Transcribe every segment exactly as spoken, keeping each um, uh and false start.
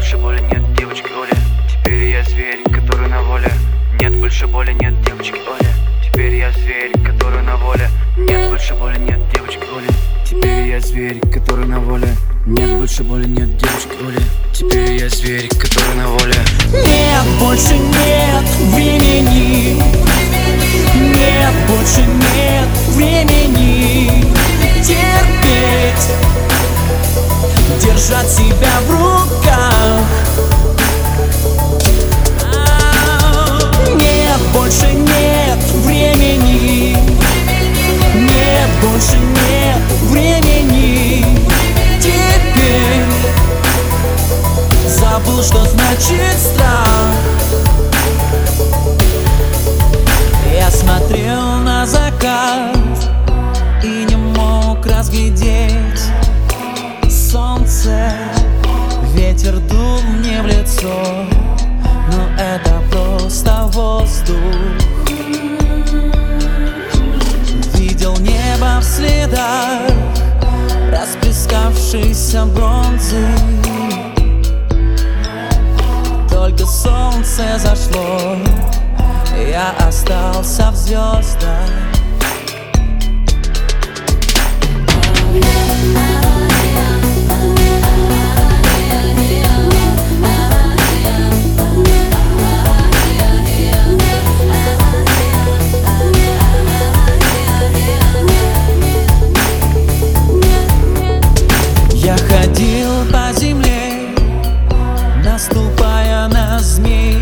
больше боли, нет девочки Оли. Теперь я зверь, который на воле. Нет больше боли, нет девочки Оли. Теперь я зверь, который на воле. Нет больше боли, нет девочки Оли. Теперь я зверь, который на воле. Нет больше боли, нет девочки Оли. Теперь я зверь, который на воле. Нет, больше нет времени. Нет, больше нет времени терпеть, держать себя в руках. Нет, больше нет времени. Нет, больше нет времени. Теперь забыл, что значит страх. Я смотрел на закат и не мог разглядеть солнце. Ветер дул мне в лицо, но это просто воздух. Видел небо в следах расплескавшейся бронзы. Только солнце зашло, я остался в звездах. Я ходил по земле, наступая на змей,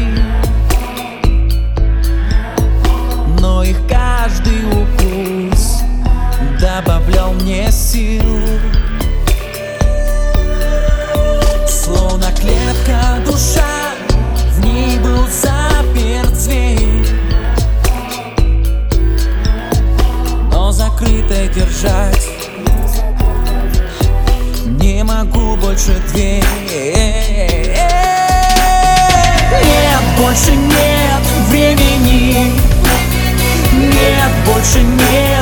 но их каждый укус добавлял мне сил. Словно клетка душа, в ней был заперт зверь, но закрытой держать не могу больше дверь. Нет, больше нет времени. Нет, больше нет